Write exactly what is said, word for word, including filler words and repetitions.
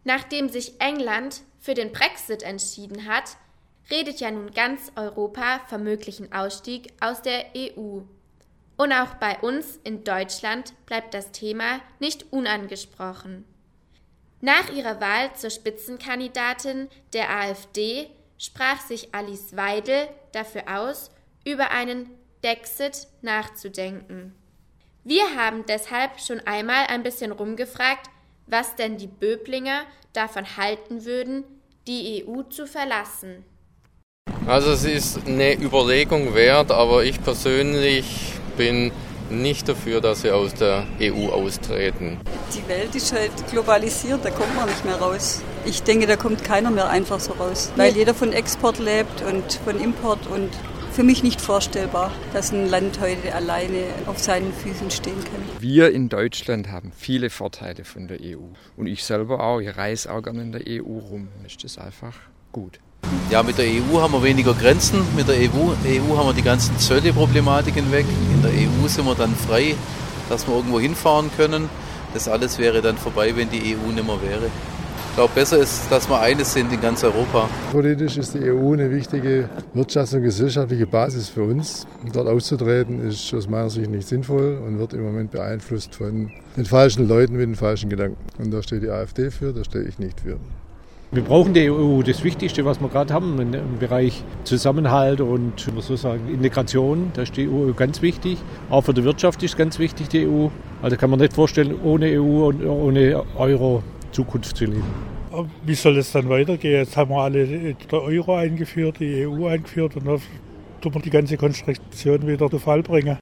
Nachdem sich England für den Brexit entschieden hat, redet ja nun ganz Europa vom möglichen Ausstieg aus der E U. Und auch bei uns in Deutschland bleibt das Thema nicht unangesprochen. Nach ihrer Wahl zur Spitzenkandidatin der AfD sprach sich Alice Weidel dafür aus, über einen Dexit nachzudenken. Wir haben deshalb schon einmal ein bisschen rumgefragt, was denn die Böblinger davon halten würden, die E U zu verlassen. Also es ist eine Überlegung wert, aber ich persönlich bin nicht dafür, dass wir aus der E U austreten. Die Welt ist halt globalisiert, da kommt man nicht mehr raus. Ich denke, da kommt keiner mehr einfach so raus, weil jeder von Export lebt und von Import und für mich nicht vorstellbar, dass ein Land heute alleine auf seinen Füßen stehen kann. Wir in Deutschland haben viele Vorteile von der E U. Und ich selber auch, ich reise auch gerne in der E U rum. Ist das einfach gut. Ja, mit der E U haben wir weniger Grenzen. Mit der E U, E U haben wir die ganzen Zölle-Problematiken weg. In der E U sind wir dann frei, dass wir irgendwo hinfahren können. Das alles wäre dann vorbei, wenn die E U nicht mehr wäre. Ich glaube, besser ist, dass wir eines sind in ganz Europa. Politisch ist die E U eine wichtige wirtschafts- und gesellschaftliche Basis für uns. Dort auszutreten ist aus meiner Sicht nicht sinnvoll und wird im Moment beeinflusst von den falschen Leuten mit den falschen Gedanken. Und da steht die AfD für, da stehe ich nicht für. Wir brauchen die E U. Das Wichtigste, was wir gerade haben im Bereich Zusammenhalt und man so sagen, Integration, da ist die E U ganz wichtig. Auch für die Wirtschaft ist ganz wichtig die E U. Also kann man nicht vorstellen, ohne E U und ohne Euro Zukunft zu leben. Wie soll es dann weitergehen? Jetzt haben wir alle den Euro eingeführt, die E U eingeführt und dann tun wir die ganze Konstruktion wieder zu Fall bringen.